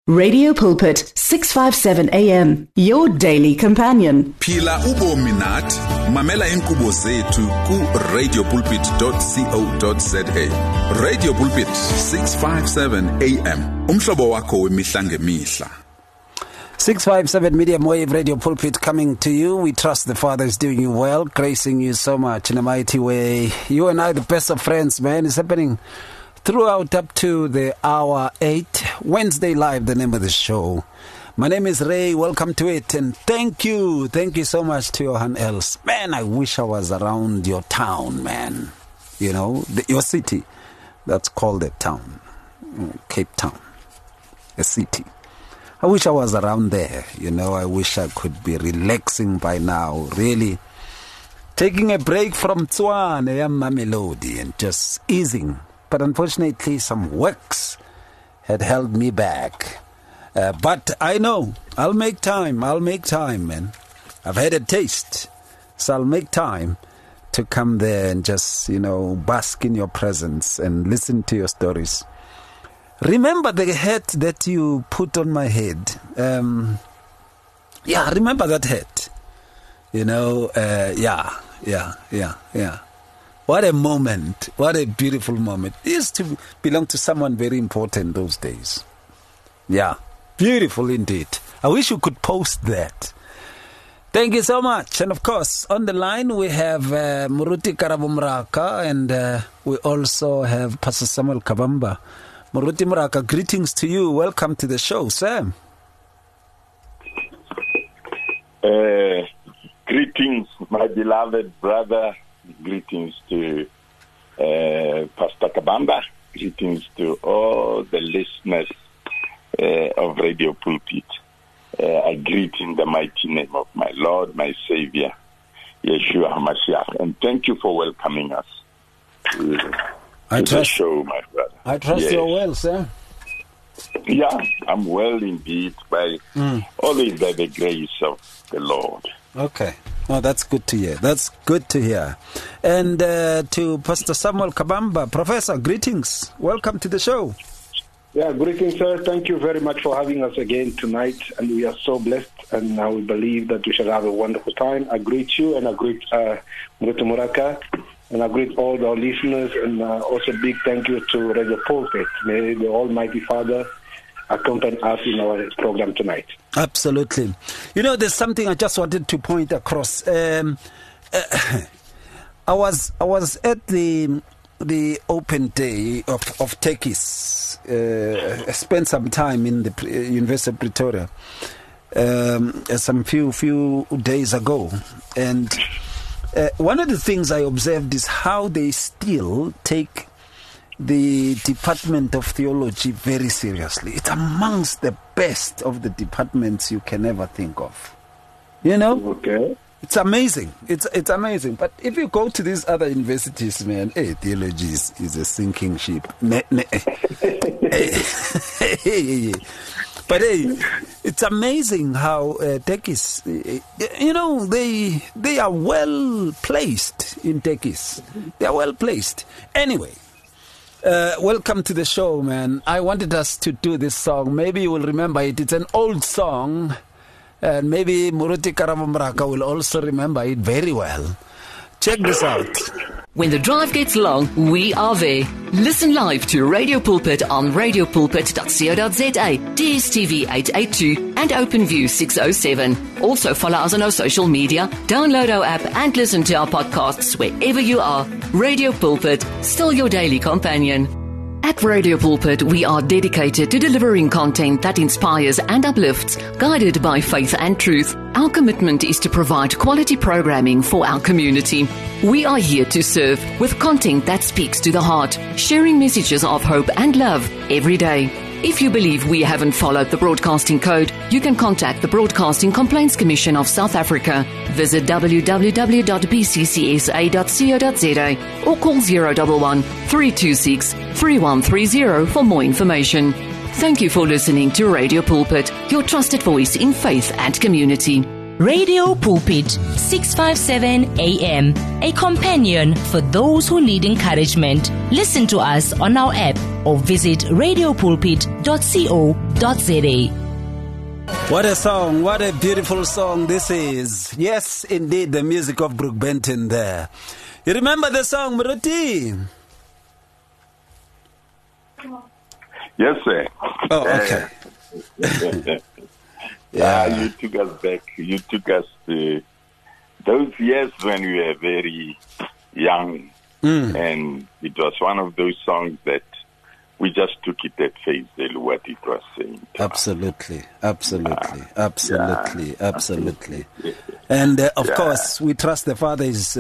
Radio Pulpit, 657 AM, your daily companion. Phila ubomi nathi, mamela inkqubo zethu ku radiopulpit.co.za. Radio Pulpit, 657 AM, umhlobo wakho wemihla ngemihla. 657 Medium Wave Radio Pulpit coming to you. We trust the Father is doing you well, gracing you so much in a mighty way. You and I, the best of friends, man. It's happening throughout up to the hour 8. Wednesday Live, the name of the show. My name is Ray. Welcome to it. And thank you so much to Johan Els. Man, I wish I was around your town, man. You know, your city. That's called a town. Cape Town. A city. I wish I was around there. You know, I wish I could be relaxing by now. Really taking a break from Tshwane and Mamelodi and just easing. But unfortunately, some works had held me back. But I know I'll make time, man. I've had a taste, so I'll make time to come there and just, you know, bask in your presence and listen to your stories. Remember the hat that you put on my head. Remember that hat. You know, yeah. What a moment. What a beautiful moment. It used to belong to someone very important those days. Yeah, beautiful indeed. I wish you could post that. Thank you so much. And of course, on the line we have Muruti Karabumraka and we also have Pastor Samuel Kabamba. Muruti Muraka, greetings to you. Welcome to the show, Sam. Greetings, my beloved brother. Greetings to Pastor Kabamba. Greetings to all the listeners of Radio Pulpit. I greet in the mighty name of my Lord, my Savior, Yeshua HaMashiach. And thank you for welcoming us to the show, my brother. I trust you're well, sir. Yeah, I'm well indeed, always by the grace of the Lord. Okay. Oh, that's good to hear. And to Pastor Samuel Kabamba, Professor, greetings. Welcome to the show. Yeah, greetings, sir. Thank you very much for having us again tonight. And we are so blessed. And we believe that we shall have a wonderful time. I greet you and I greet Muruti Muraka. And I greet all our listeners. And also big thank you to Radio Pulpit. May the Almighty Father accompany us in our program tonight. Absolutely. You know, there's something I just wanted to point across. I was at the open day of Tekis. I spent some time in the University of Pretoria some few days ago, and one of the things I observed is how they still take the Department of Theology very seriously. It's amongst the best of the departments you can ever think of. You know? Okay. It's amazing. It's amazing. But if you go to these other universities, man, theology is a sinking ship. But it's amazing how Tekis, you know, they are well placed in Tekis. They are well placed. Anyway. Welcome to the show, man. I wanted us to do this song. Maybe you will remember it. It's an old song. And maybe Muruti Karabumraka will also remember it very well. Check this out. When the drive gets long, we are there. Listen live to Radio Pulpit on radiopulpit.co.za, DSTV 882 and OpenView 607. Also follow us on our social media, download our app and listen to our podcasts wherever you are. Radio Pulpit, still your daily companion. At Radio Pulpit, we are dedicated to delivering content that inspires and uplifts, guided by faith and truth. Our commitment is to provide quality programming for our community. We are here to serve with content that speaks to the heart, sharing messages of hope and love every day. If you believe we haven't followed the broadcasting code, you can contact the Broadcasting Complaints Commission of South Africa. Visit www.bccsa.co.za or call 011 326 3130 for more information. Thank you for listening to Radio Pulpit, your trusted voice in faith and community. Radio Pulpit, 657 AM, a companion for those who need encouragement. Listen to us on our app or visit radiopulpit.co.za. What a song, what a beautiful song this is. Yes, indeed, the music of Brooke Benton there. You remember the song, Muruti? Yes, sir. Oh, okay. You took us back. You took us to those years when we were very young. And it was one of those songs that we just took it at face value, what it was saying. Absolutely. And of course, we trust the Father is,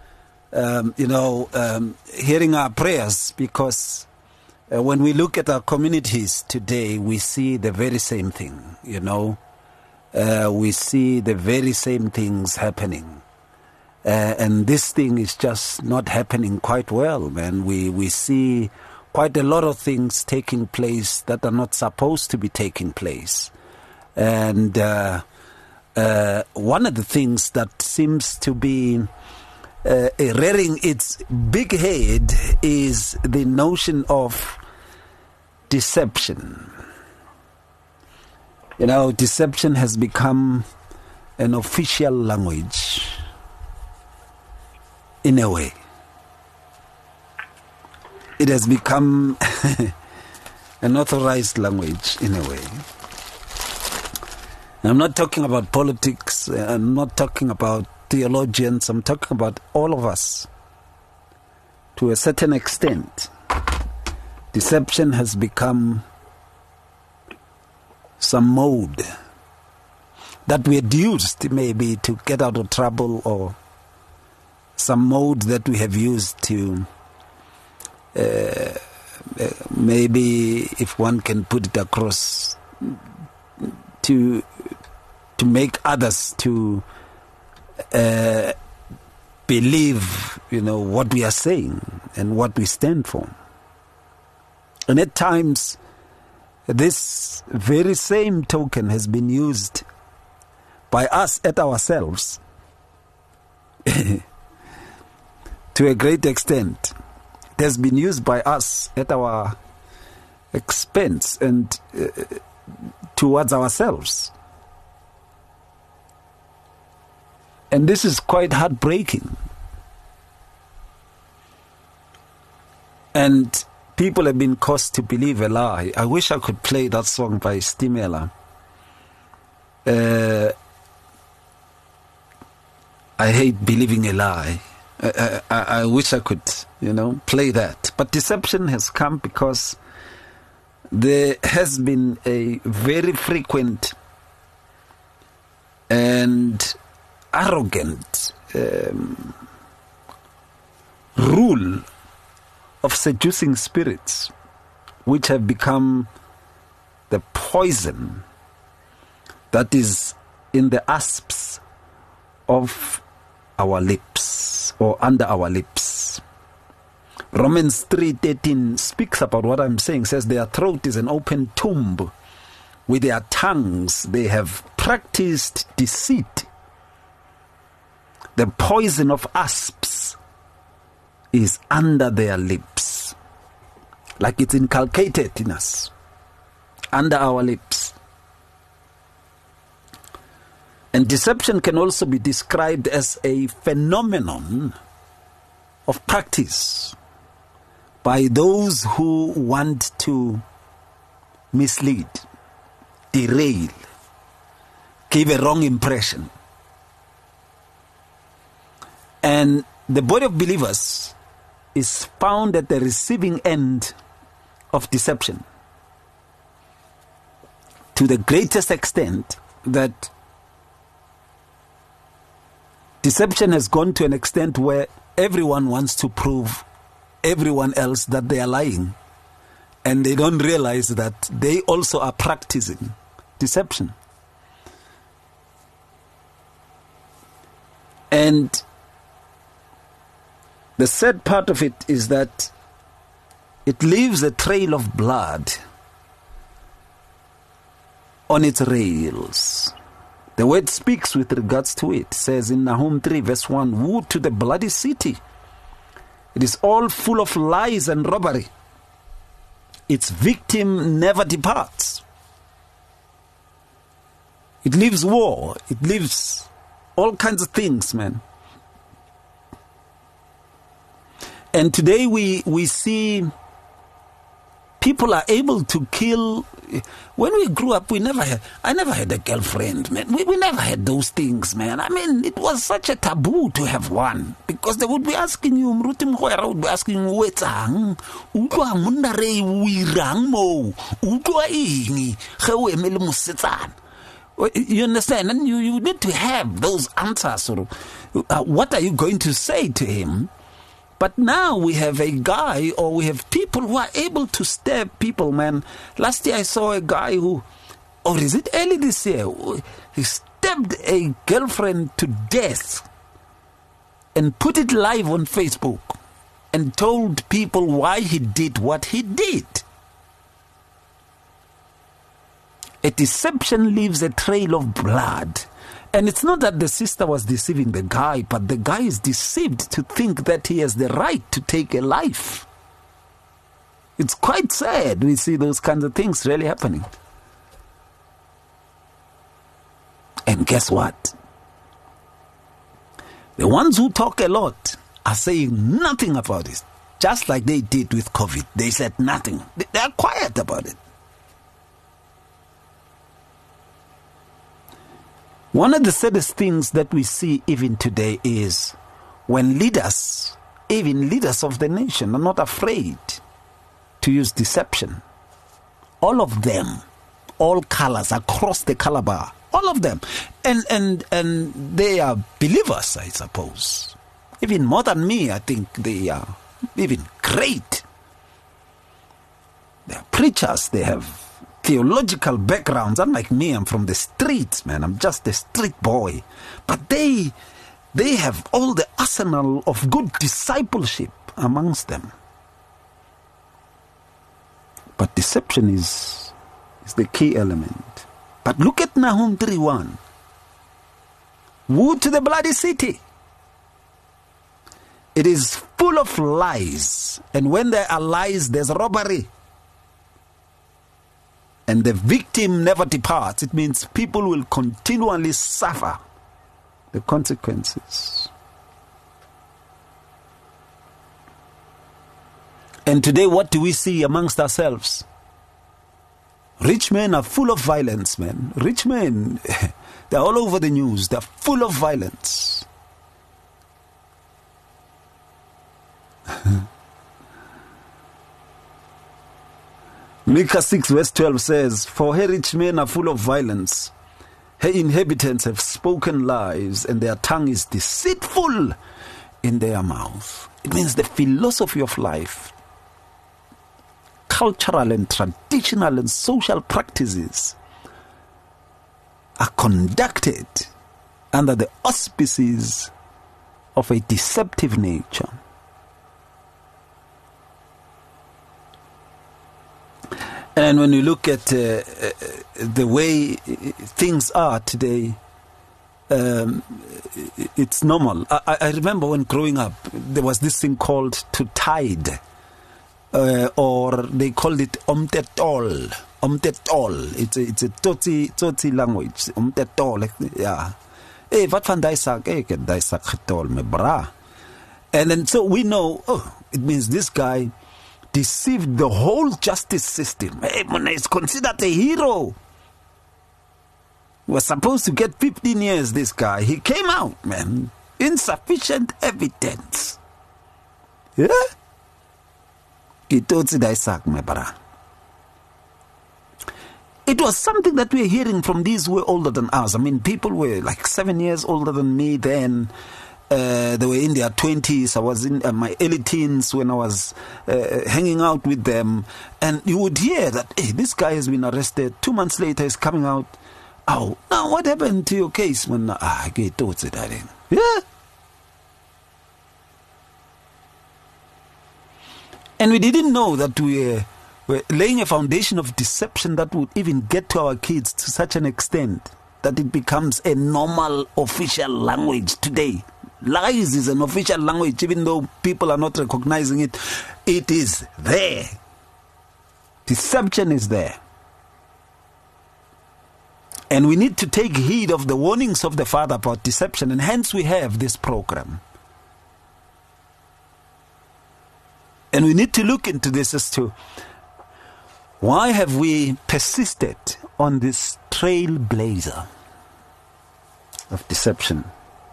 hearing our prayers, because when we look at our communities today, we see the very same thing, we see the very same things happening. And this thing is just not happening quite well, man. We see quite a lot of things taking place that are not supposed to be taking place. And one of the things that seems to be rearing its big head is the notion of deception. Deception has become an official language in a way. It has become an authorized language in a way. I'm not talking about politics, I'm not talking about theologians, I'm talking about all of us. To a certain extent, deception has become some mode that we had used maybe to get out of trouble, or some mode that we have used to maybe, if one can put it across, to make others to believe, what we are saying and what we stand for. And at times, this very same token has been used by us at ourselves to a great extent. It has been used by us at our expense and towards ourselves. And this is quite heartbreaking. And people have been caused to believe a lie. I wish I could play that song by Stimela. I hate believing a lie. I wish I could, play that. But deception has come because there has been a very frequent and arrogant rule of seducing spirits, which have become the poison that is in the asps of our lips, or under our lips. Romans 3:13 speaks about what I'm saying, says their throat is an open tomb. With their tongues they have practiced deceit. The poison of asps is under their lips, like it's inculcated in us, under our lips. And deception can also be described as a phenomenon of practice by those who want to mislead, derail, give a wrong impression. And the body of believers is found at the receiving end of deception to the greatest extent that deception has gone to an extent where everyone wants to prove everyone else that they are lying, and they don't realize that they also are practicing deception. And the sad part of it is that it leaves a trail of blood on its rails. The word speaks with regards to it. It says in Nahum 3 verse 1, woe to the bloody city. It is all full of lies and robbery. Its victim never departs. It leaves war. It leaves all kinds of things, man. And today we see people are able to kill. When we grew up, I never had a girlfriend, man. We never had those things, man. I mean, it was such a taboo to have one, because they would be asking you, Mruti Mkhwera would be asking you, wetsang, utwa mundare wirang mo, utwa ingi, gewe emele mosetsana. You understand? And you need to have those answers. What are you going to say to him? But now we have a guy, or we have people who are able to stab people, man. Last year I saw a guy who, or is it early this year, he stabbed a girlfriend to death and put it live on Facebook and told people why he did what he did. A deception leaves a trail of blood. And it's not that the sister was deceiving the guy, but the guy is deceived to think that he has the right to take a life. It's quite sad we see those kinds of things really happening. And guess what? The ones who talk a lot are saying nothing about it. Just like they did with COVID. They said nothing. They are quiet about it. One of the saddest things that we see even today is when leaders, even leaders of the nation, are not afraid to use deception. All of them, all colors across the color bar, all of them. And they are believers, I suppose. Even more than me, I think they are even great. They are preachers, they have theological backgrounds. Unlike me, I'm from the streets, man. I'm just a street boy. But they have all the arsenal of good discipleship amongst them. But deception is the key element. But look at Nahum 3:1. Woe to the bloody city. It is full of lies. And when there are lies, there's robbery. And the victim never departs. It means people will continually suffer the consequences. And today, what do we see amongst ourselves? Rich men are full of violence, man. Rich men, they're all over the news. They're full of violence. Micah 6 verse 12 says, "For her rich men are full of violence. Her inhabitants have spoken lies, and their tongue is deceitful in their mouth." It means the philosophy of life, cultural and traditional and social practices are conducted under the auspices of a deceptive nature. And when you look at the way things are today, it's normal. I remember when growing up, there was this thing called to tide, or they called it omtetol. Omtetol. It's a Tsotsi language. Omtetol. Yeah. Hey, what van Daisak? Hey, get Daisak getol me bra. And then so we know. Oh, it means this guy deceived the whole justice system. Hey, Mona is considered a hero. Was supposed to get 15 years, this guy. He came out, man. Insufficient evidence. Yeah? It was something that we were hearing from these who were older than us. I mean, people were like 7 years older than me then. They were in their 20s. I was in my early teens when I was hanging out with them. And you would hear that, hey, this guy has been arrested. 2 months later, he's coming out. Oh, now what happened to your case? Man, I get towards it, I think. Yeah. And we didn't know that we were laying a foundation of deception that would even get to our kids to such an extent that it becomes a normal official language today. Lies is an official language, even though people are not recognizing it. It is there. Deception is there. And we need to take heed of the warnings of the Father about deception, and hence we have this program. And we need to look into this as to why have we persisted on this trailblazer of deception.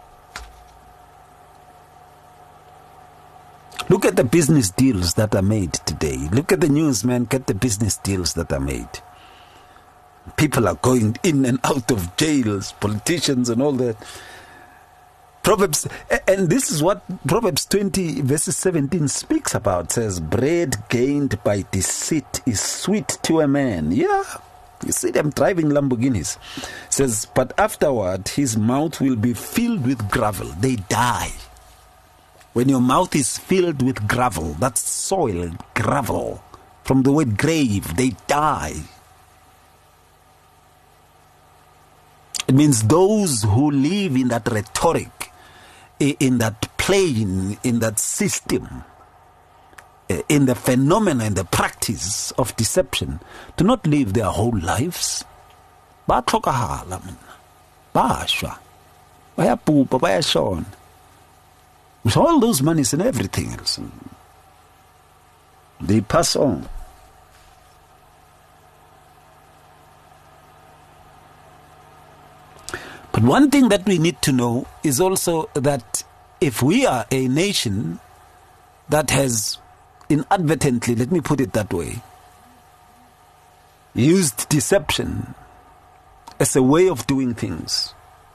Look at the business deals that are made today. Look at the news, man. Get the business deals that are made. People are going in and out of jails, politicians and all that. Proverbs, and this is what Proverbs 20 verses 17 speaks about. It says, bread gained by deceit is sweet to a man. Yeah, you see them driving Lamborghinis. It says, but afterward his mouth will be filled with gravel. They die. When your mouth is filled with gravel, that's soil, gravel, from the word grave, they die. It means those who live in that rhetoric, in that plane, in that system, in the phenomena, in the practice of deception, do not live their whole lives. Bathlokahala mina. Bashwa. Bayapupa, bayashona. With all those monies and everything else, they pass on. But one thing that we need to know is also that if we are a nation that has inadvertently, let me put it that way, used deception as a way of doing things,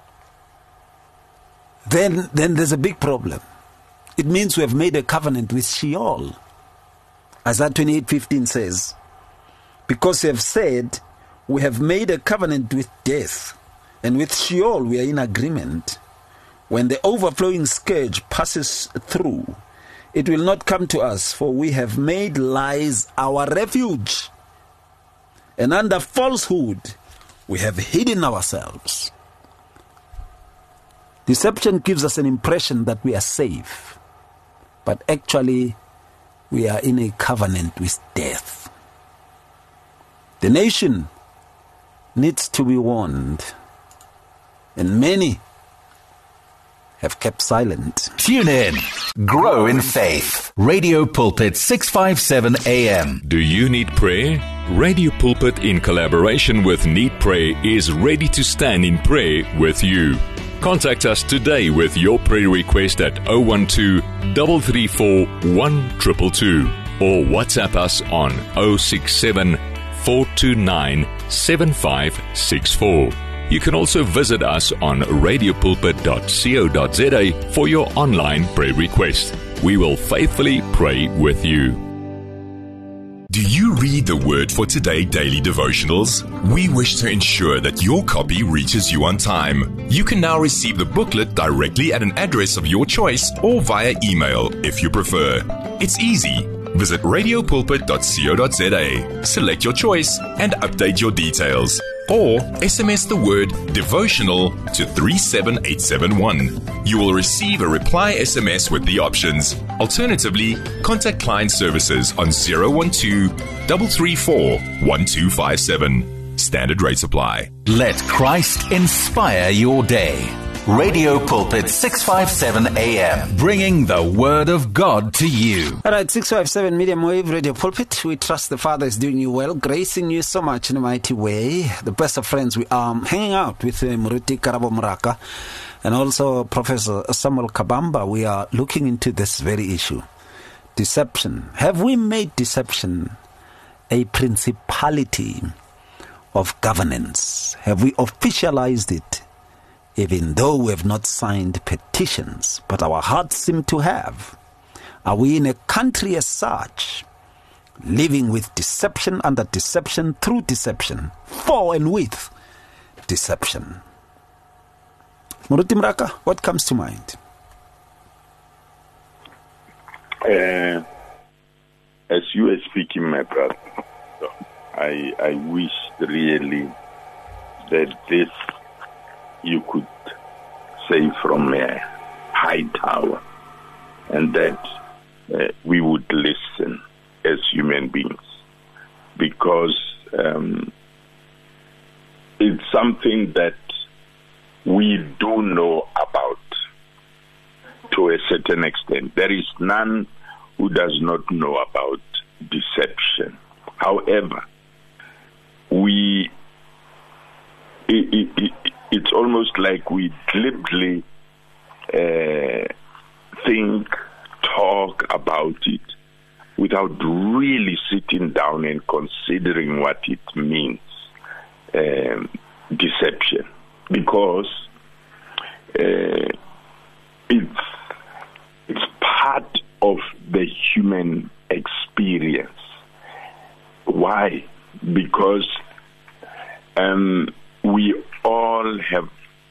then there's a big problem. It means we have made a covenant with Sheol. Isaiah 28:15 says, because you have said, we have made a covenant with death, and with Sheol we are in agreement. When the overflowing scourge passes through, it will not come to us, for we have made lies our refuge, and under falsehood we have hidden ourselves. Deception gives us an impression that we are safe, but actually we are in a covenant with death. The nation needs to be warned, and many have kept silent. Tune in. Grow in faith. Radio Pulpit 657 AM. Do you need prayer? Radio Pulpit, in collaboration with Need Prayer, is ready to stand in prayer with you. Contact us today with your prayer request at 012-334-1222 or WhatsApp us on 067-429-7564. You can also visit us on radiopulpit.co.za for your online prayer request. We will faithfully pray with you. Do you read the Word for Today daily devotionals? We wish to ensure that your copy reaches you on time. You can now receive the booklet directly at an address of your choice or via email if you prefer. It's easy. Visit radiopulpit.co.za, select your choice and update your details. Or SMS the word devotional to 37871. You will receive a reply SMS with the options. Alternatively, contact client services on 012-334-1257. Standard rates apply. Let Christ inspire your day. Radio Pulpit 657 AM, bringing the Word of God to you. All right, 657 Medium Wave Radio Pulpit. We trust the Father is doing you well, gracing you so much in a mighty way. The best of friends, we are hanging out with Muruti Karabo Muraka and also Professor Samuel Kabamba. We are looking into this very issue. Deception. Have we made deception a principality of governance? Have we officialized it? Even though we have not signed petitions, but our hearts seem to have. Are we in a country as such, living with deception, under deception, through deception, for and with deception? Muruti Mraka, what comes to mind? As you are speaking, my brother, I wish really that this you could say from a high tower, and that we would listen as human beings, because it's something that we do know about to a certain extent. There is none who does not know about deception. However, it's almost like we glibly talk about it without really sitting down and considering what it means, deception, because it's part of the human experience. Why? Because we all have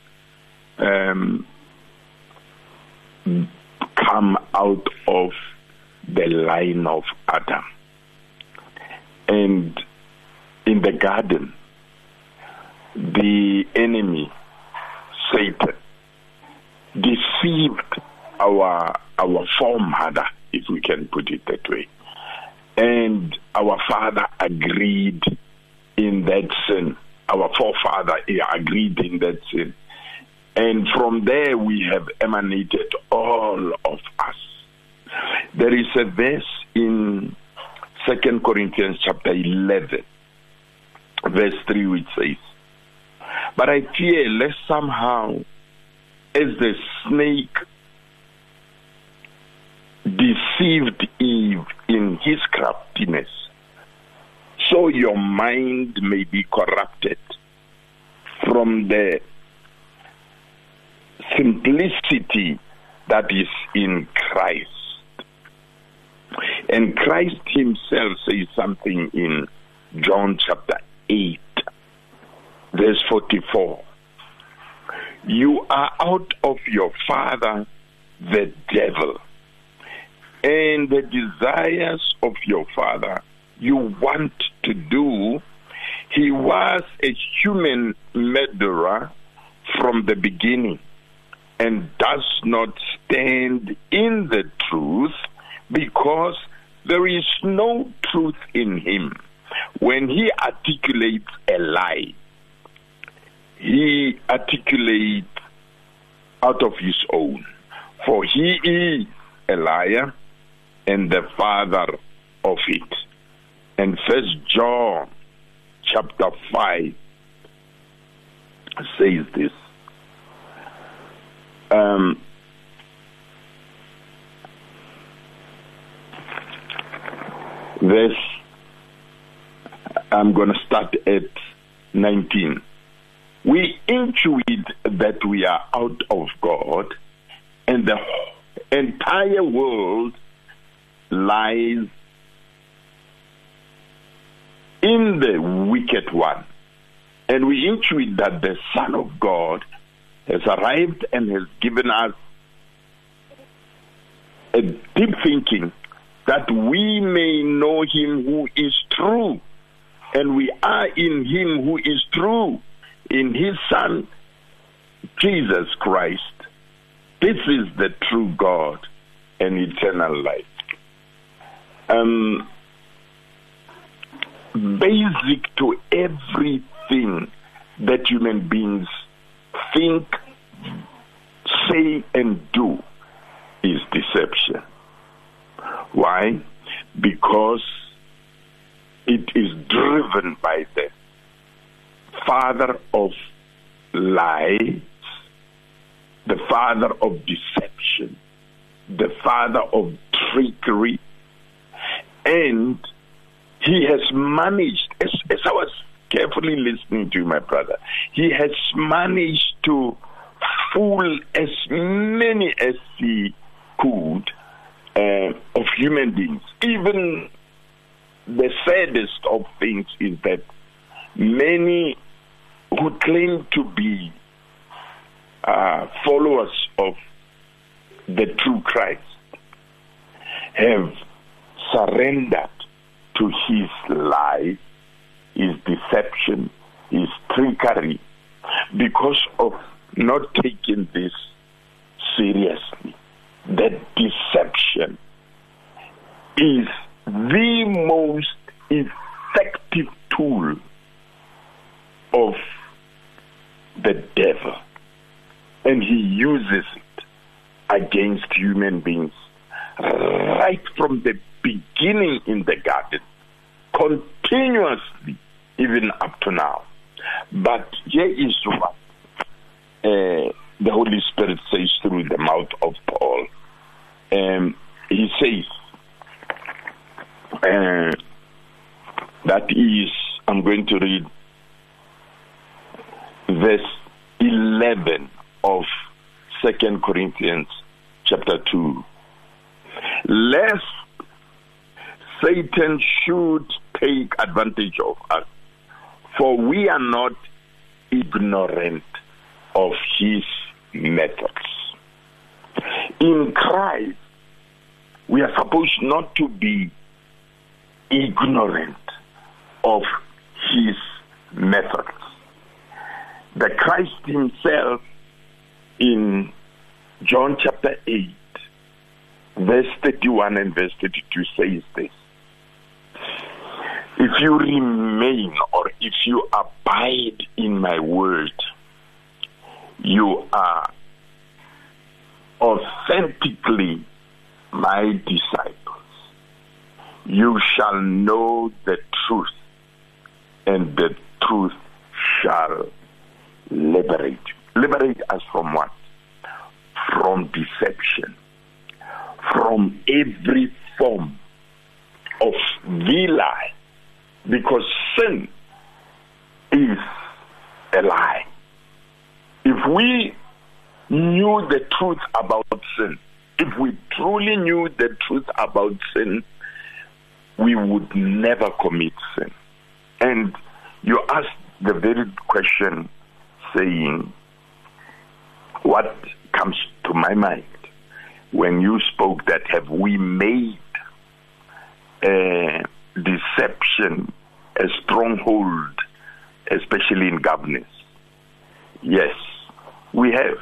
come out of the line of Adam. And in the garden, the enemy, Satan, deceived our foremother, if we can put it that way. And our father agreed in that sin. Our forefather agreed in that sin. And from there we have emanated, all of us. There is a verse in 2 Corinthians chapter 11, verse 3, which says, "But I fear lest somehow, as the snake deceived Eve in his craftiness, so your mind may be corrupted from the simplicity that is in Christ." And Christ himself says something in John chapter 8, verse 44. "You are out of your father, the devil, and the desires of your father you want to do. He was a human murderer from the beginning, and does not stand in the truth, because there is no truth in him. When he articulates a lie, he articulates out of his own, for he is a liar and the father of it." And 1 John chapter 5 says this. I'm going to start at 19. "We intuit that we are out of God, and the entire world lies in the wicked one. And we intuit that the Son of God has arrived and has given us a deep thinking that we may know him who is true. And we are in him who is true, in his Son, Jesus Christ. This is the true God and eternal life." Basic to everything that human beings think, say, and do is deception. Why? Because it is driven by the father of lies, the father of deception, the father of trickery, and he has managed, as I was carefully listening to you, my brother, he has managed to fool as many as he could of human beings. Even the saddest of things is that many who claim to be followers of the true Christ have surrendered to his lie, his deception, his trickery, because of not taking this seriously. That deception is the most effective tool of the devil, and he uses it against human beings right from the beginning in the garden, continuously, even up to now. But here is what the Holy Spirit says through the mouth of Paul. He says that is, I'm going to read verse 11 of 2 Corinthians chapter 2. Lest Satan should take advantage of us, for we are not ignorant of his methods. In Christ, we are supposed not to be ignorant of his methods. The Christ himself in John chapter 8, verse 31 and verse 32 says this: if you remain, or if you abide in my word, you are authentically my disciples. You shall know the truth, and the truth shall liberate you. Liberate us from what? From deception, from every form of the lie, because sin is a lie. If we knew the truth about sin, if we truly knew the truth about sin, we would never commit sin. And you asked the very question, saying, what comes to my mind when you spoke that have we made deception a stronghold, especially in governance? Yes, we have.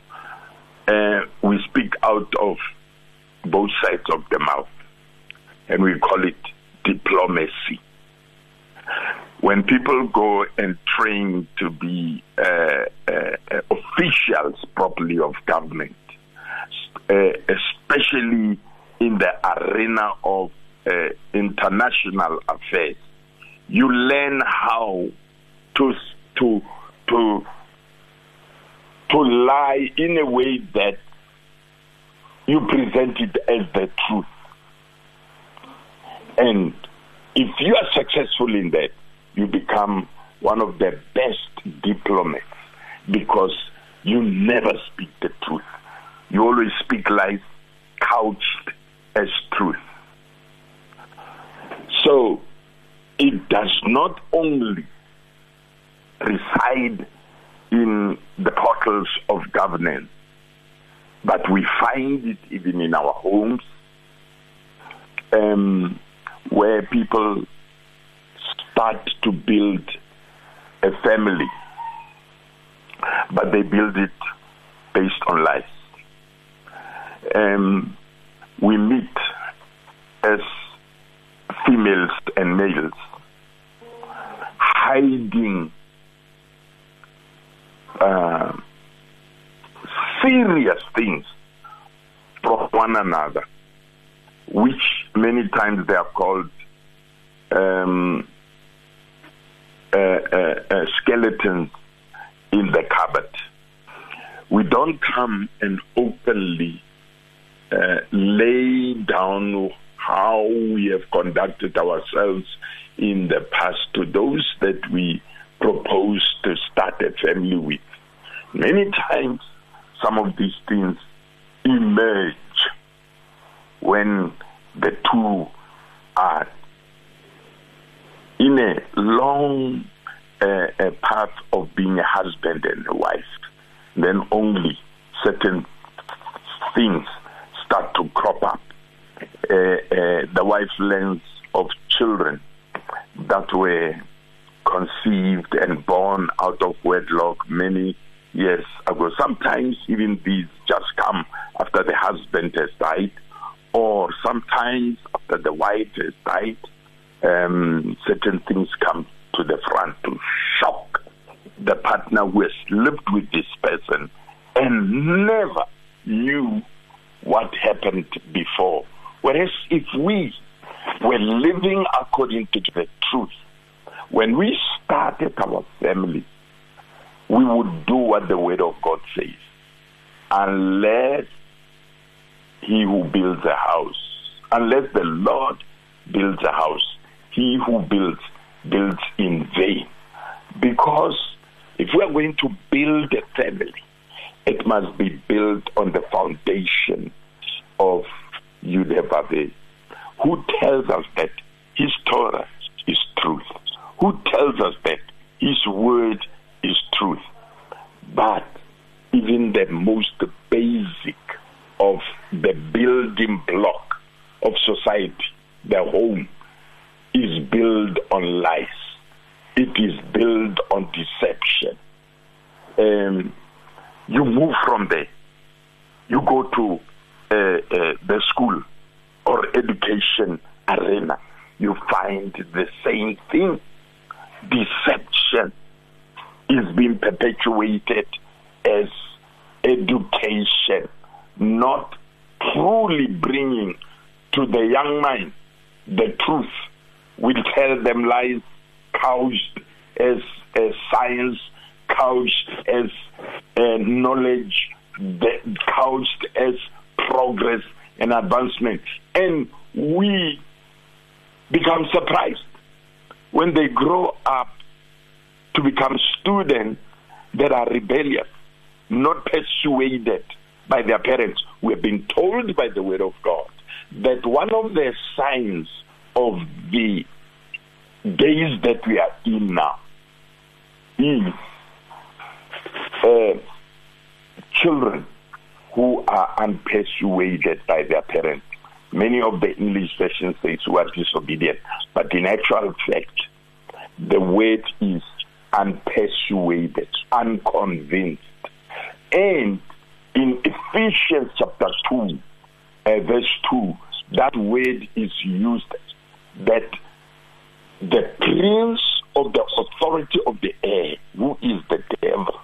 We speak out of both sides of the mouth, and we call it diplomacy. When people go and train to be officials properly of government, especially in the arena of international affairs, you learn how to lie in a way that you present it as the truth. And if you are successful in that, you become one of the best diplomats, because you never speak the truth. You always speak lies couched as truth. So it does not only reside in the portals of governance, but we find it even in our homes, where people start to build a family, but they build it based on lies. We meet as females and males hiding serious things from one another, which many times they are called skeletons in the cupboard. We don't come and openly lay down how we have conducted ourselves in the past to those that we propose to start a family with. Many times, some of these things emerge when the two are in a long path of being a husband and a wife. Then only certain things start to crop up. The wife learns of children that were conceived and born out of wedlock many years ago. Sometimes even these just come after the husband has died, or sometimes after the wife has died. Certain things come to the front to shock the partner who has lived with this person and never knew what happened before. Whereas if we were living according to the truth, when we started our family, we would do what the Word of God says. Unless he who builds a house, unless the Lord builds a house, he who builds in vain. Because if we are going to build a family, it must be built on the foundation of Yudevave, who tells us that his Torah is truth, who tells us that his word is truth. But even the most basic of the building block of society, the home, is built on lies. It is built on deception. You move from there. You go to the school or education arena. You find the same thing. Deception is being perpetuated as education, not truly bringing to the young mind the truth. We tell them lies couched as science, couched as knowledge, couched as progress and advancement. And we become surprised when they grow up to become students that are rebellious, not persuaded by their parents. We have been told by the Word of God that one of the signs of the days that we are in now is children who are unpersuaded by their parents. Many of the English versions say who are disobedient, but in actual fact, the word is unpersuaded, unconvinced. And in Ephesians chapter 2, verse 2, that word is used that the prince of the authority of the air, who is the devil,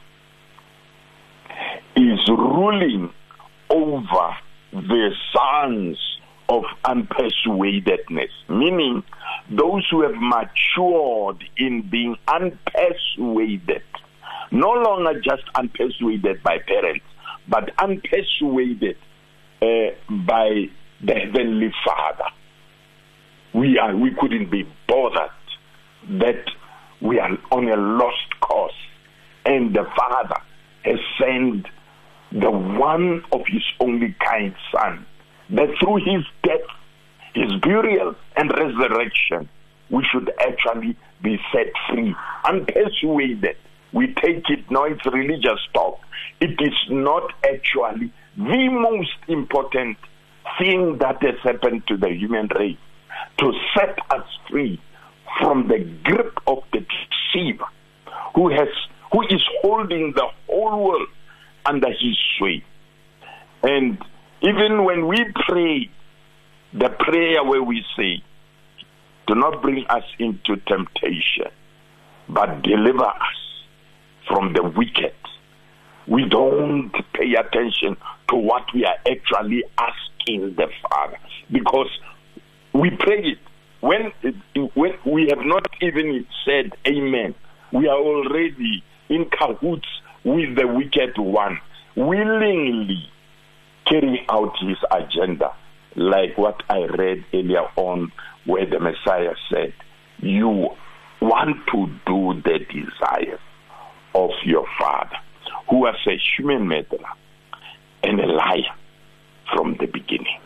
is ruling over the sons of unpersuadedness, meaning those who have matured in being unpersuaded, no longer just unpersuaded by parents, but unpersuaded by the Heavenly Father. We couldn't be bothered that we are on a lost course, and the Father has sent the one of his only kind Son, that through his death, his burial and resurrection, we should actually be set free, unpersuaded. We take it, no, it's religious talk. It is not actually the most important thing that has happened to the human race, to set us free from the grip of the deceiver who is holding the whole world under his sway. And even when we pray the prayer where we say, do not bring us into temptation, but deliver us from the wicked, we don't pay attention to what we are actually asking the Father, because we pray it. When we have not even said amen, we are already in cahoots with the wicked one, willingly carrying out his agenda, like what I read earlier on, where the Messiah said, you want to do the desires of your Father, who was a human meddler and a liar from the beginning.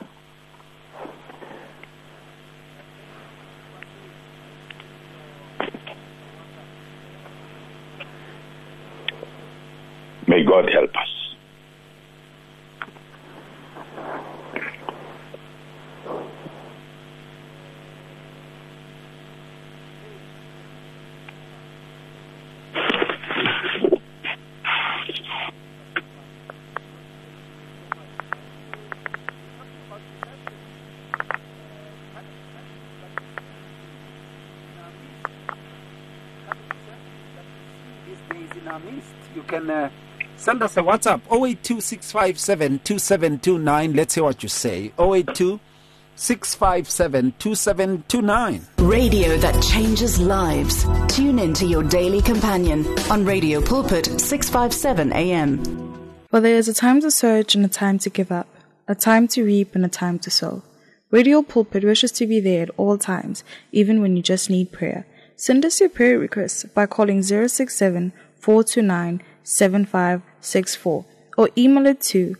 May God help us. missed, you can send us a WhatsApp, 082-657-2729. Let's hear what you say. 082-657-2729. Radio that changes lives. Tune in to your daily companion on Radio Pulpit 657 AM. For there is a time to search and a time to give up, a time to reap and a time to sow. Radio Pulpit wishes to be there at all times, even when you just need prayer. Send us your prayer requests by calling 067-429-7564 or email it to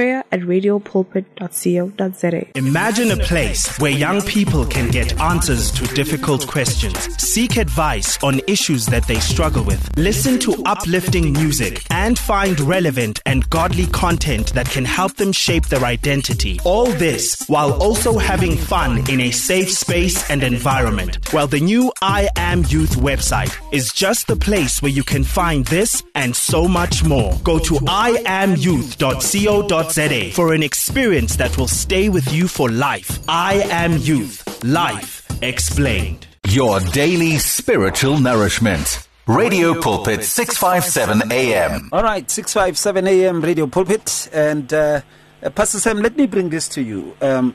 prayer@radiopulpit.co.za. Imagine a place where young people can get answers to difficult questions, seek advice on issues that they struggle with, listen to uplifting music, and find relevant and godly content that can help them shape their identity. All this while also having fun in a safe space and environment. Well, the new I Am Youth website is just the place where you can find this and so much more. Go to iamyouth.co.za for an experience that will stay with you for life. I Am Youth. Life explained. Your daily spiritual nourishment. Radio Pulpit 657 AM. All right, 657 AM Radio Pulpit. And Pastor Sam, let me bring this to you.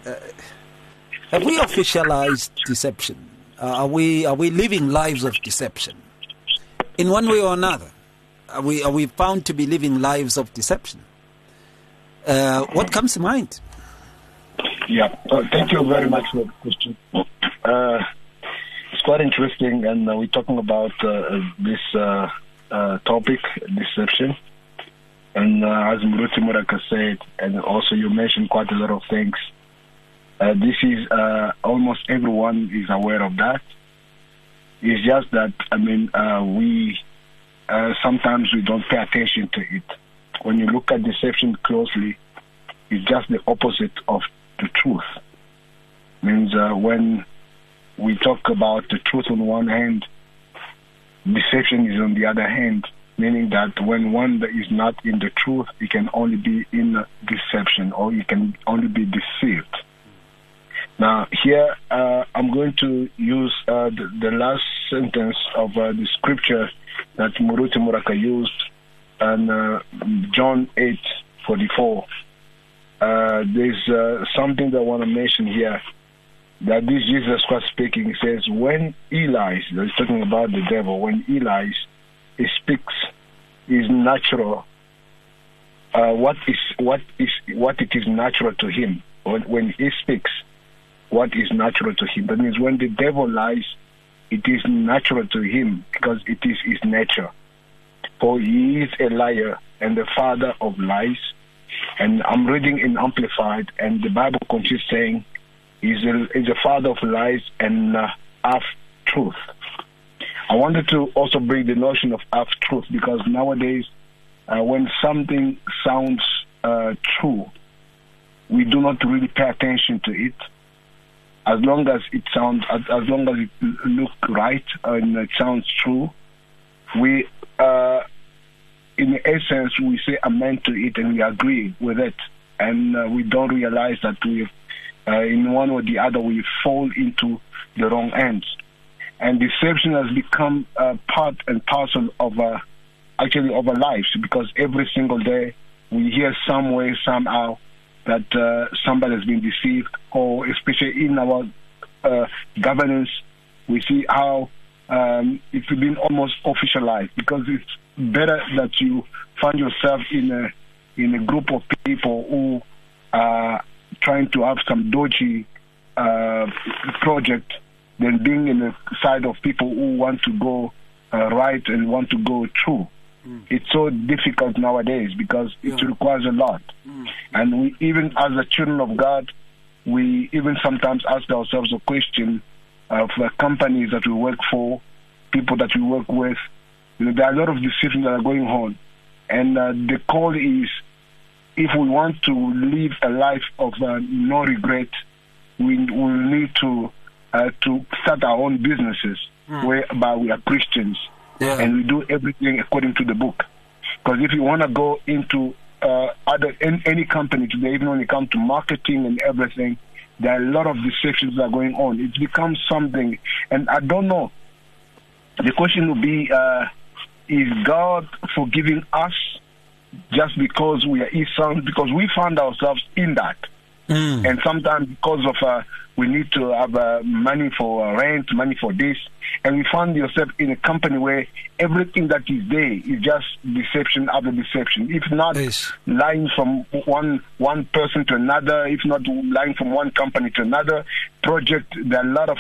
Have we officialized deception? Are we living lives of deception? In one way or another, are we found to be living lives of deception? What comes to mind? Yeah, thank you very much for the question. It's quite interesting, and we're talking about this topic, deception. And as Mruti Muraka said, and also you mentioned quite a lot of things. This is almost everyone is aware of that. It's just that, we sometimes we don't pay attention to it. When you look at deception closely, it's just the opposite of the truth. Means when we talk about the truth on one hand, deception is on the other hand, meaning that when one is not in the truth, it can only be in deception, or it can only be deceived. Now, here I'm going to use the last sentence of the scripture that Muruti Muraka used, and John 8:44. There's something that I want to mention here, that this Jesus Christ speaking says, when he lies, he's talking about the devil, when he lies, he speaks is natural. What it is natural to him. When he speaks, what is natural to him. That means when the devil lies, it is natural to him because it is his nature. For he is a liar and the father of lies. And I'm reading in Amplified, and the Bible continues saying, he's a father of lies and half-truth. I wanted to also bring the notion of half-truth, because nowadays, when something sounds true, we do not really pay attention to it. As long as it sounds, as long as it looks right and it sounds true, we, in essence, we say amen to it and we agree with it, and we don't realize that we, in one or the other, we fall into the wrong ends. And deception has become part and parcel of our lives, because every single day we hear some way, somehow, that somebody has been deceived, or especially in our governance, we see how it's been almost officialized, because it's better that you find yourself in a group of people who are trying to have some dodgy project than being in the side of people who want to go right and want to go true. It's so difficult nowadays because it requires a lot. And we, even as the children of God, we even sometimes ask ourselves a question of the companies that we work for, people that we work with. You know, there are a lot of decisions that are going on. And the call is, if we want to live a life of no regret, we will need to start our own businesses whereby we are Christians. Yeah. And we do everything according to the book. Because if you want to go into any company today, even when it comes to marketing and everything, there are a lot of deceptions that are going on. It's become something, and I don't know. The question will be, is God forgiving us just because we are His sons? Because we found ourselves in that. And sometimes because of we need to have money for rent, money for this, and you find yourself in a company where everything that is there is just deception after deception. If not lying from one person to another, if not lying from one company to another project, there are a lot of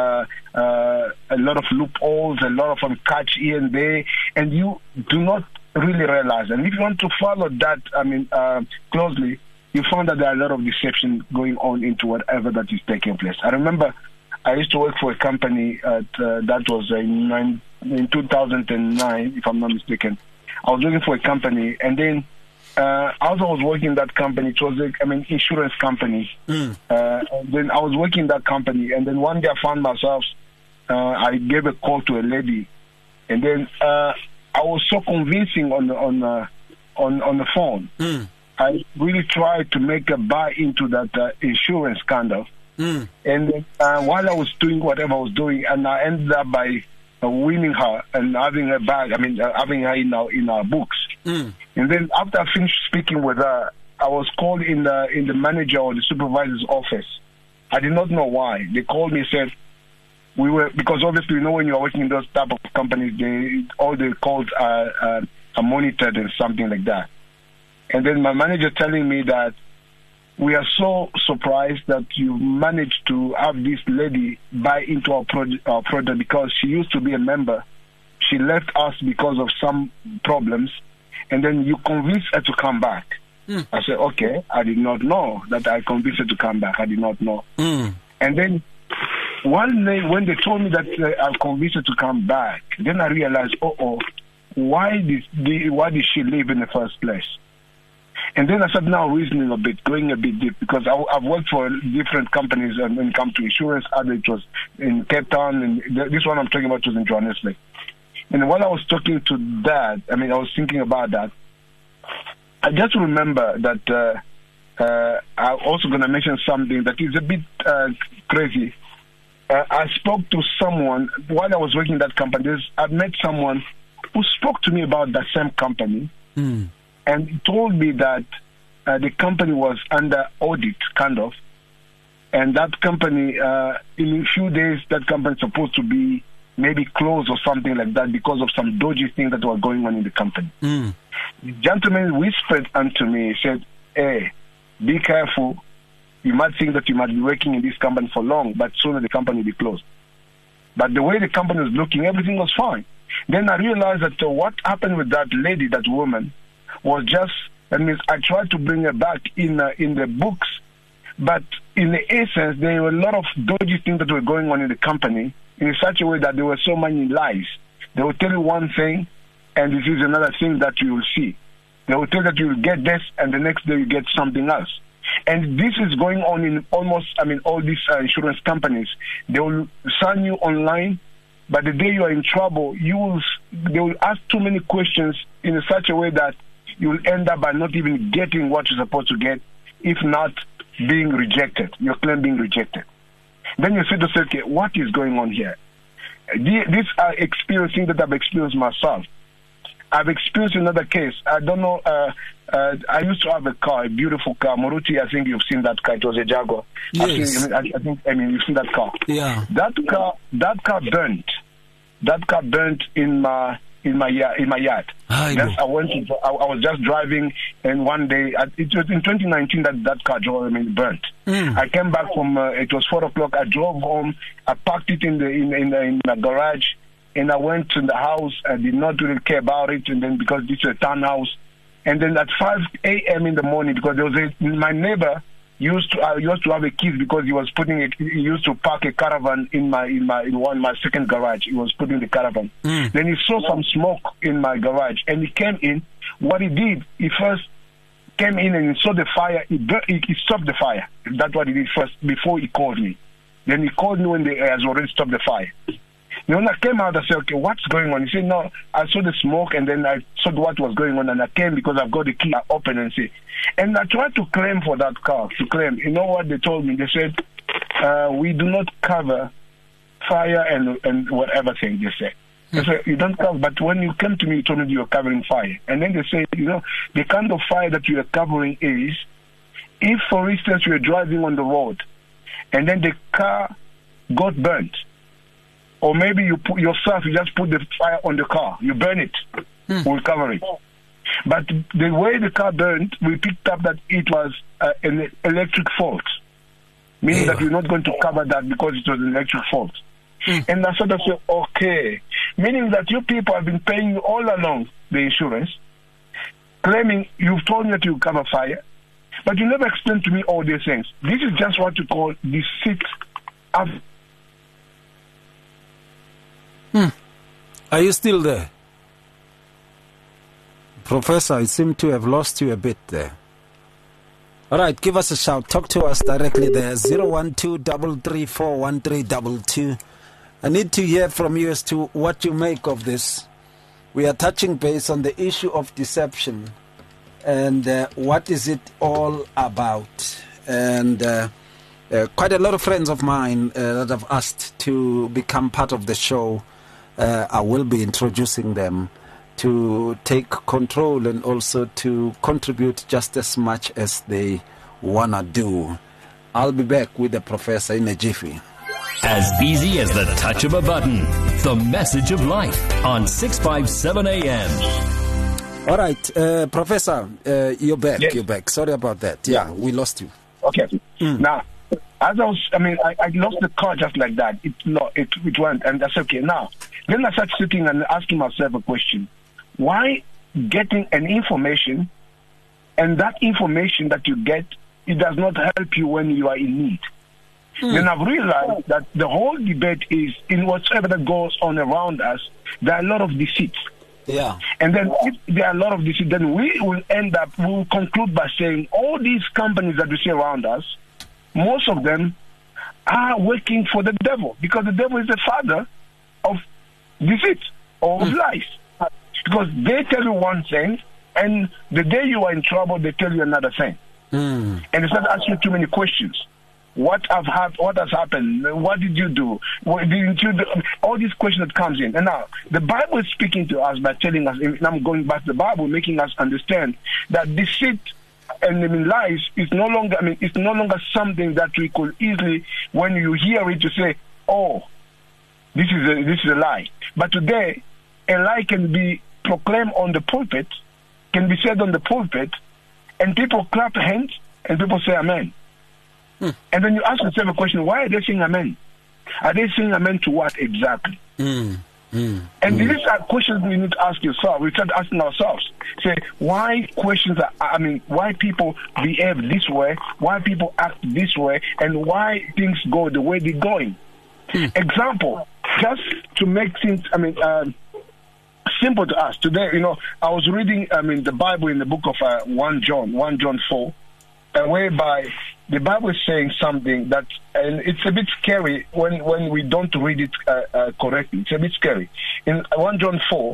a lot of loopholes, a lot of catch here and there, and you do not really realize. And if you want to follow that, closely, you find that there are a lot of deception going on into whatever that is taking place. I remember I used to work for a company that was in 2009, if I'm not mistaken. I was working for a company, and then as I was working in that company, it was insurance company. Then I was working in that company, and then one day I found myself, I gave a call to a lady, and then I was so convincing on the phone. I really tried to make a buy into that insurance kind of. And then, while I was doing whatever I was doing, and I ended up by winning her and having her back, having her in our books. And then after I finished speaking with her, I was called in the manager or the supervisor's office. I did not know why. They called me and said, because obviously, when you are working in those type of companies, all the calls are monitored and something like that. And then my manager telling me that we are so surprised that you managed to have this lady buy into our product because she used to be a member. She left us because of some problems, and then you convinced her to come back. I said, okay, I did not know that I convinced her to come back. I did not know. And then one day when they told me that I convinced her to come back, then I realized, why did she leave in the first place? And then I started now reasoning a bit, going a bit deep, because I've worked for different companies when it comes to insurance. Either it was in Cape Town, and this one I'm talking about was in Johannesburg. And while I was talking to that, I was thinking about that. I just remember that I'm also going to mention something that is a bit crazy. I spoke to someone while I was working in that company. I met someone who spoke to me about that same company. And he told me that the company was under audit, kind of. And that company, in a few days, that company is supposed to be maybe closed or something like that because of some dodgy things that were going on in the company. The gentleman whispered unto me, he said, hey, be careful. You might think that you might be working in this company for long, but sooner the company will be closed. But the way the company was looking, everything was fine. Then I realized that what happened with that lady, that woman, was just, I tried to bring her back in the books, but in the essence, there were a lot of dodgy things that were going on in the company in such a way that there were so many lies. They will tell you one thing, and this is another thing that you will see. They will tell you that you will get this, and the next day you get something else. And this is going on in almost, all these insurance companies. They will sign you online, but the day you are in trouble, they will ask too many questions in such a way that you will end up by not even getting what you're supposed to get, if not being rejected, your claim being rejected. Then you say to yourself, okay, what is going on here? These are experiencing that I've experienced myself. I've experienced another case. I don't know, I used to have a car, a beautiful car. Moruti, I think you've seen that car. It was a Jaguar. Yes. I think you've seen that car. Yeah. That car burnt. That car burnt in my yard. I was just driving, and one day, it was in 2019 that car burnt. I came back from, it was 4 o'clock, I drove home, I parked it in the garage, and I went to the house. I did not really care about it, and then because this is a townhouse, and then at 5 a.m. in the morning, because there was my neighbor used to have a key because he used to park a caravan in my second garage. He was putting the caravan. Then he saw some smoke in my garage, and he came in. What he did, he first came in and he saw the fire. He stopped the fire. That's what he did first before he called me. Then he called me when they has already stopped the fire. When I came out, I said, okay, what's going on? He said, no, I saw the smoke, and then I saw what was going on, and I came because I've got the key. I opened and see. And I tried to claim for that car, You know what they told me? They said, we do not cover fire and whatever thing they said. I said, you don't cover, but when you came to me, you told me you were covering fire. And then they say, the kind of fire that you are covering is, if, for instance, you are driving on the road, and then the car got burnt, or maybe you just put the fire on the car, you burn it, we'll cover it. But the way the car burned, we picked up that it was an electric fault, meaning that you're not going to cover that because it was an electric fault. And I sort of said, okay, meaning that you people have been paying all along the insurance, claiming you've told me that you cover fire, but you never explained to me all these things. This is just what you call deceit. Are you still there? Professor, I seem to have lost you a bit there. All right, give us a shout. Talk to us directly there. 012-334-1322. I need to hear from you as to what you make of this. We are touching base on the issue of deception and what is it all about. And quite a lot of friends of mine that have asked to become part of the show, I will be introducing them to take control and also to contribute just as much as they want to do. I'll be back with the professor in a jiffy. As easy as the touch of a button. The message of life on 657 AM. All right, Professor, you're back. Yes. You're back. Sorry about that. Yeah, we lost you. Okay. Now, as I lost the car just like that. It went, and that's okay. Now, then I started sitting and asking myself a question. Why getting an information, and that information that you get, it does not help you when you are in need? Then I've realized that the whole debate is in whatever that goes on around us, there are a lot of deceit. Yeah. And then if there are a lot of deceit, then we will conclude by saying all these companies that we see around us, most of them are working for the devil, because the devil is the father of deceit or of lies. Because they tell you one thing, and the day you are in trouble, they tell you another thing. And they start asking you too many questions. What has happened? What did you do? What didn't you do? All these questions that comes in. And now, the Bible is speaking to us by telling us, and I'm going back to the Bible, making us understand that deceit and lies is no longer, it's no longer something that we could easily, when you hear it, you say, oh, this is a lie. But today, a lie can be proclaimed on the pulpit, can be said on the pulpit, and people clap hands, and people say amen. And then you ask yourself a question, why are they saying amen? Are they saying amen to what exactly? And these are questions we need to ask yourself. We start asking ourselves, say, why why people behave this way, why people act this way, and why things go the way they're going. Example, just to make things, simple to us. Today, I was reading, the Bible in the book of 1 John 4, whereby the Bible is saying something that, and it's a bit scary when we don't read it correctly. It's a bit scary. In 1 John 4,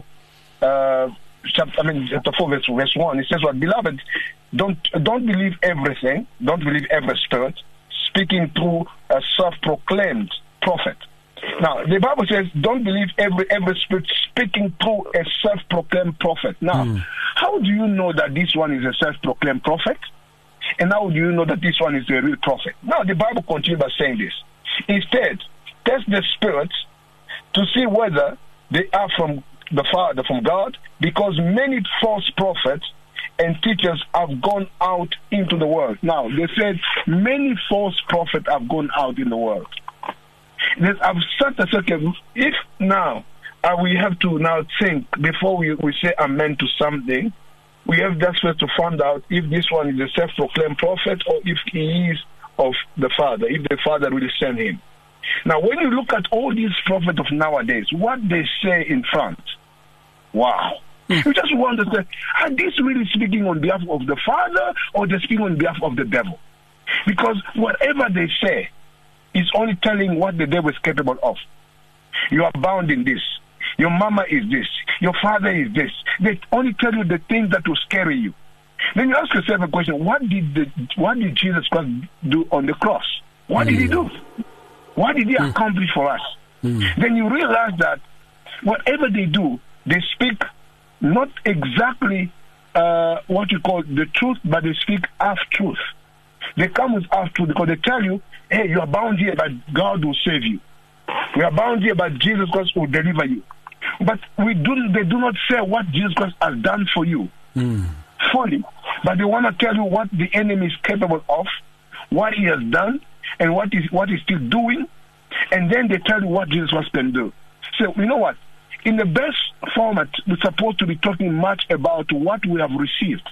chapter 4, verse 1, it says, "What, beloved, don't believe everything. Don't believe every spirit speaking through a self-proclaimed prophet." Now, the Bible says, don't believe every spirit speaking through a self-proclaimed prophet. Now, how do you know that this one is a self-proclaimed prophet? And how do you know that this one is the real prophet? Now, the Bible continues by saying this. Instead, test the spirits to see whether they are from the Father, from God, because many false prophets and teachers have gone out into the world. Now, they said many false prophets have gone out in the world. I've said a second, if now we have to now think before we say amen to something, we have just first to find out if this one is a self-proclaimed prophet or if he is of the Father, if the Father really sent him. Now, when you look at all these prophets of nowadays, what they say in front, wow. You just wonder, are these really speaking on behalf of the Father or they're speaking on behalf of the devil? Because whatever they say is only telling what the devil is capable of. You are bound in this. Your mama is this. Your father is this. They only tell you the things that will scare you. Then you ask yourself a question, what did Jesus Christ do on the cross? What did he do? What did he accomplish for us? Then you realize that whatever they do, they speak not exactly what you call the truth, but they speak half-truth. They come with half-truth because they tell you, hey, you are bound here, but God will save you. We are bound here, but Jesus Christ will deliver you. But they do not say what Jesus Christ has done for you fully. But they want to tell you what the enemy is capable of, what he has done, and what he's still doing. And then they tell you what Jesus Christ can do. So, you know what? In the best format, we're supposed to be talking much about what we have received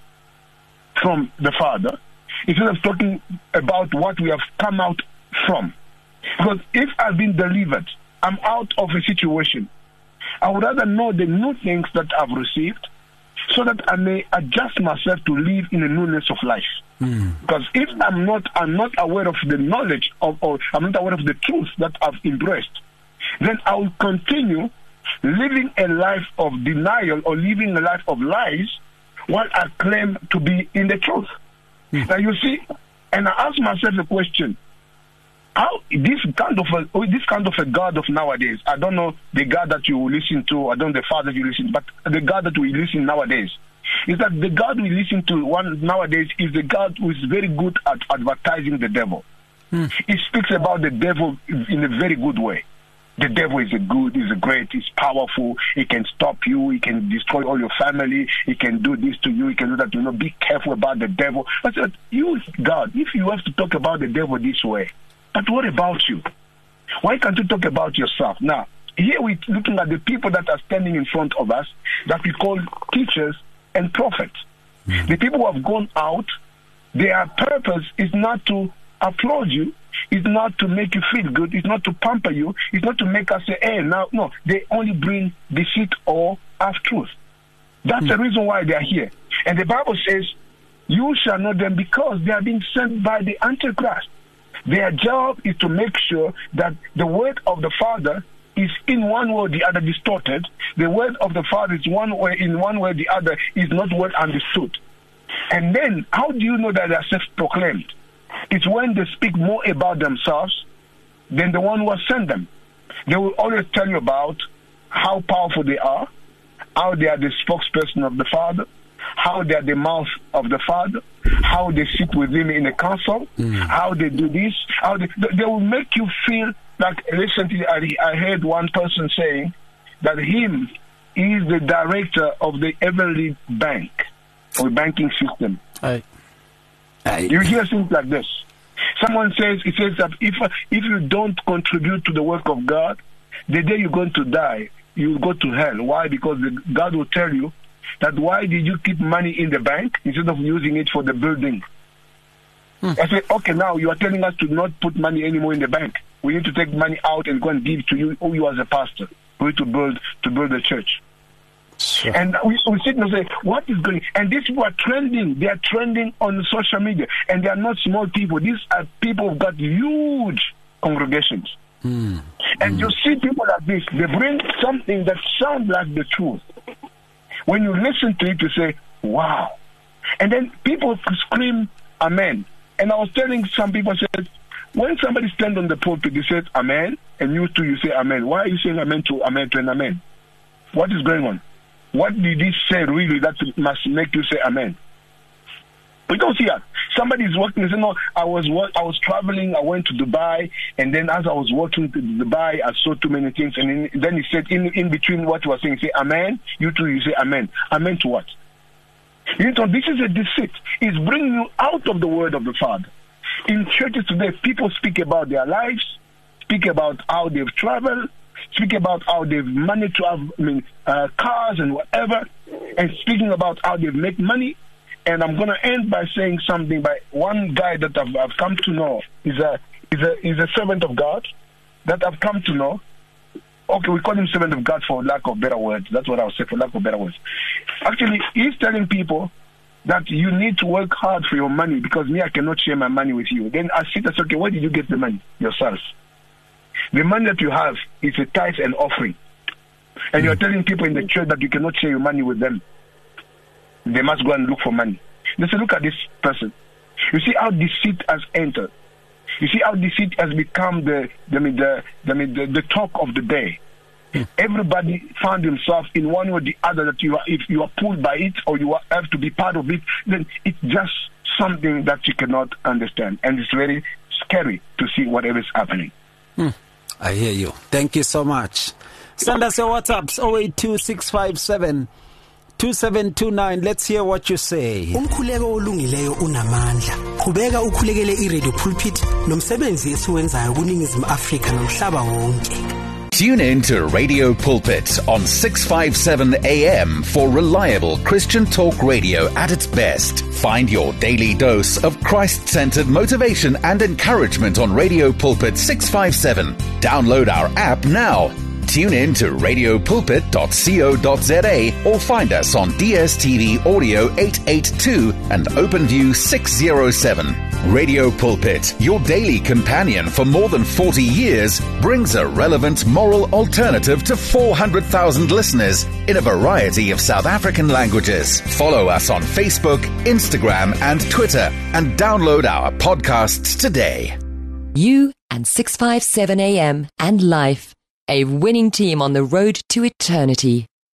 from the Father, instead of talking about what we have come out from. Because if I've been delivered, I'm out of a situation, I would rather know the new things that I've received so that I may adjust myself to live in the newness of life. Because if I'm not aware of the knowledge or I'm not aware of the truth that I've embraced, then I will continue living a life of denial or living a life of lies while I claim to be in the truth. Now you see, and I ask myself the question, how this kind of a God of nowadays, I don't know the God that you listen to, I don't know the Father you listen to, but the God that we listen nowadays, is that the God we listen to nowadays is the God who is very good at advertising the devil. He speaks about the devil in a very good way. The devil is great, he's powerful, he can stop you, he can destroy all your family, he can do this to you, he can do that. Be careful about the devil. I said, you, God, if you have to talk about the devil this way, but what about you? Why can't you talk about yourself? Now, here we're looking at the people that are standing in front of us that we call teachers and prophets. The people who have gone out, their purpose is not to applaud you, it's not to make you feel good, it's not to pamper you, it's not to make us say, hey, now, no, they only bring deceit or half-truth. That's the reason why they are here. And the Bible says, you shall know them because they are being sent by the Antichrist. Their job is to make sure that the word of the Father is in one way or the other distorted. The word of the Father is one way, in one way or the other is not well understood. And then, how do you know that they are self-proclaimed? It's when they speak more about themselves than the one who has sent them. They will always tell you about how powerful they are, how they are the spokesperson of the Father, how they are the mouth of the Father, how they sit with him in the council, how they do this, how they will make you feel like, recently I heard one person saying that him is the director of the Heavenly Bank, or banking system. You hear things like this. Someone says, it says that if you don't contribute to the work of God, the day you're going to die, you will go to hell. Why? Because God will tell you that why did you keep money in the bank instead of using it for the building? I said, okay, now you are telling us to not put money anymore in the bank. We need to take money out and go and give to you, you as a pastor, for you to build the church. Sure. And we sit and say, what is going on? And these people are trending. They are trending on social media. And they are not small people. These are people who've got huge congregations. And you see people like this, they bring something that sounds like the truth. When you listen to it, you say, wow. And then people scream, amen. And I was telling some people, I said, when somebody stands on the pulpit, they say, amen, and you too, you say, amen. Why are you saying amen to an amen? What is going on? What did he say really that must make you say amen? We don't see that. Somebody is working and say, no, I was traveling, I went to Dubai, and then as I was walking to Dubai, I saw too many things, and then he said, in between what he was saying, say amen, you too, you say amen. Amen to what? You know, this is a deceit. It's bringing you out of the word of the Father. In churches today, people speak about their lives, speak about how they've traveled, speak about how they've managed to have cars and whatever, and speaking about how they've made money. And I'm going to end by saying something by one guy that I've come to know. He's a servant of God that I've come to know. Okay, we call him servant of God for lack of better words. That's what I would say, for lack of better words. Actually, he's telling people that you need to work hard for your money because me, I cannot share my money with you. Then I sit and say, okay, where did you get the money? Yourself. The money that you have is a tithe and offering. And you're telling people in the church that you cannot share your money with them. They must go and look for money. They say, look at this person. You see how deceit has entered. You see how deceit has become the talk of the day. Everybody found himself in one or the other that if you are pulled by it or you have to be part of it, then it's just something that you cannot understand. And it's very scary to see whatever is happening. I hear you. Thank you so much. Send us your WhatsApps 082-657-2729. Let's hear what you say. Umkhuleko olungileyo unamandla. Qhubeka ukhulekele iRadio Pulpit nomsebenzi esiwenzayo kuningizimu Afrika nomhlaba wonke. Tune in to Radio Pulpit on 657 AM for reliable Christian talk radio at its best. Find your daily dose of Christ-centered motivation and encouragement on Radio Pulpit 657. Download our app now. Tune in to radiopulpit.co.za or find us on DSTV Audio 882 and OpenView 607. Radio Pulpit, your daily companion for more than 40 years, brings a relevant moral alternative to 400,000 listeners in a variety of South African languages. Follow us on Facebook, Instagram and Twitter and download our podcasts today. You and 657 AM and Life. A winning team on the road to eternity.